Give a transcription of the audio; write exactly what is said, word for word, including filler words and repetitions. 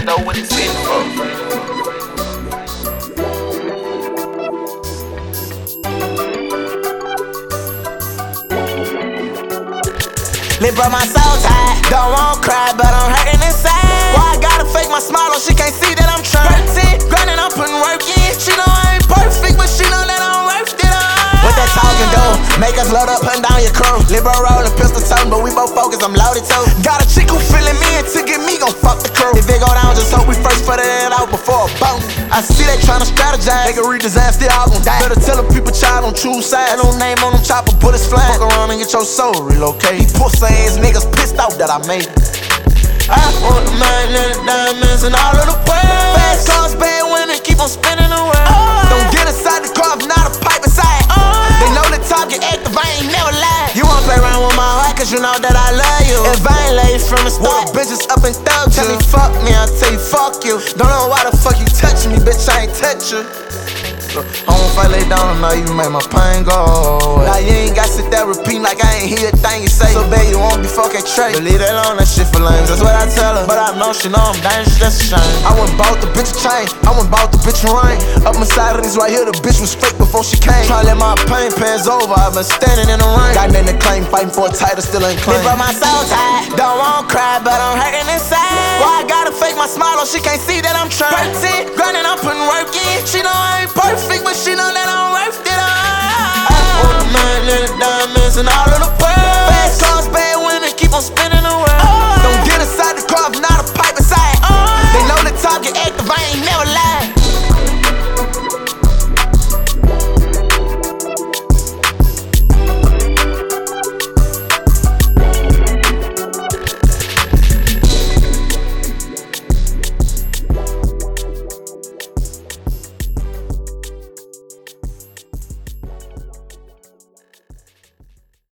I know what it's in for. Lip bro, my soul tight. Don't want cry, but I'm hurting inside. Why I gotta fake my smile, oh, she can't see that I'm trying. Grinding, I'm putting work in. She know I ain't perfect, but she know that I'm worth it. What that talking do? Make us load up, putting down your crew. Lip bro rollin', pistol toting, but we both focus, I'm loaded too. Got a chick who feeling me and to get me, gon' fuck the crew. If it go down, just hope we first put it out before a boat. I see they tryna strategize, they can redesign, still all gon' die. Better tell the people, child, don't choose sides. Ain't no name on them chopper, bullets flying. Fuck around and get your soul relocate. These pussy ass niggas pissed off that I made it. I want the money and the diamonds and all of the pearls. Fast cars, bad women, keep on spinning around. Oh. Don't get inside the car if not a pipe inside. Oh. They know the talk get active, I ain't never lied. You wanna play around with my heart, cause you know that I love you. If I ain't love you from the start, bitches up and thug you. Tell me fuck me, I'll tell you fuck you. Don't know why the fuck you touch me, bitch, I ain't touch you. I won't fight lay down, I know you make my pain go away. Now you ain't got sit there repeating like I ain't hear a thing you say. So bad you won't be fucking straight. But leave that alone, that shit for lames. That's what I tell her, but I know she know I'm dangerous, that's a shame. I went bought the bitch a chain, I went bought the bitch a ring. Up my side of these right here, the bitch was fake before she came. Tryna let my pain pass over, I've been standing in the rain. Got nothing to claim, fighting for a title, still ain't claim. Lip bro, my soul tight. Don't want cry, but I'm hurting inside. Why I gotta fake my smile, oh, she can't see that I'm trying. Grinding, I'm putting work in. She know I ain't perfect, but she know that I'm worth it all. I want the money and the diamonds and all of the